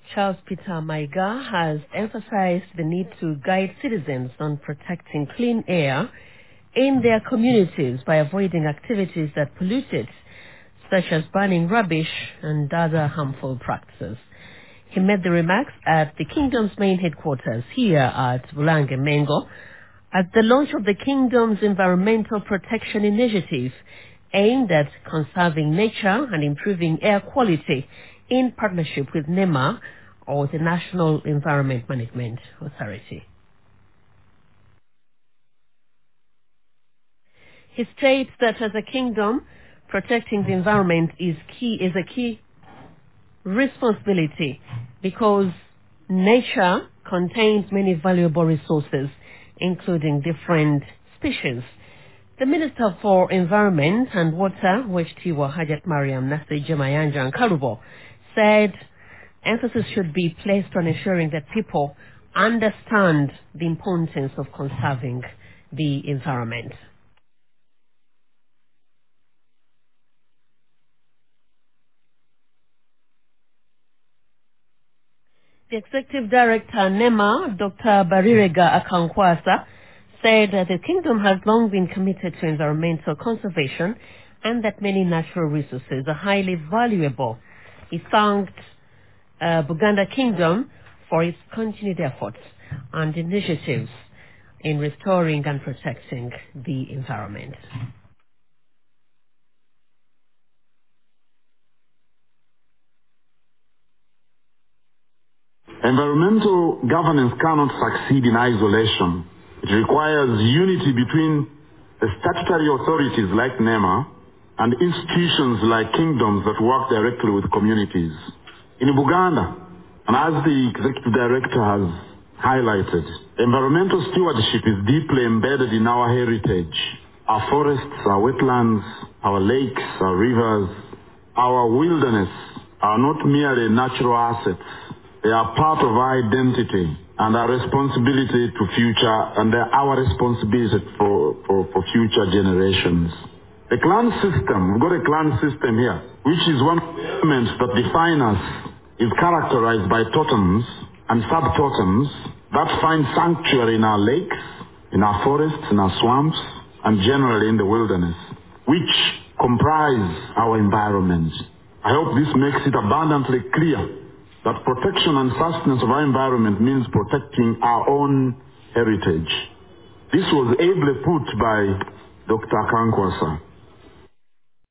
Charles Peter Maiga has emphasized the need to guide citizens on protecting clean air in their communities by avoiding activities that pollute it, such as burning rubbish and other harmful practices. He made the remarks at the Kingdom's main headquarters here at Bulange Mengo at the launch of the Kingdom's Environmental Protection Initiative, aimed at conserving nature and improving air quality in partnership with NEMA, or the National Environment Management Authority. He states that as a kingdom, protecting the environment is a key responsibility because nature contains many valuable resources, including different species. The Minister for Environment and Water, Weshtiwa Hajat Mariam Nasi Jamayanja and Kalubo, said emphasis should be placed on ensuring that people understand the importance of conserving the environment. The Executive Director, NEMA, Dr. Barirega Akankwasa, said that the Kingdom has long been committed to environmental conservation and that many natural resources are highly valuable. He thanked Buganda Kingdom for its continued efforts and initiatives in restoring and protecting the environment. Environmental governance cannot succeed in isolation. It requires unity between the statutory authorities like NEMA and institutions like kingdoms that work directly with communities. In Buganda, and as the Executive Director has highlighted, environmental stewardship is deeply embedded in our heritage. Our forests, our wetlands, our lakes, our rivers, our wilderness are not merely natural assets. They are part of our identity and our responsibility to future, and they're our responsibility for future generations. The clan system, we've got a clan system here, which is one of the elements that define us, is characterized by totems and sub-totems that find sanctuary in our lakes, in our forests, in our swamps, and generally in the wilderness, which comprise our environment. I hope this makes it abundantly clear that protection and sustenance of our environment means protecting our own heritage. This was ably put by Dr. Akankwasa.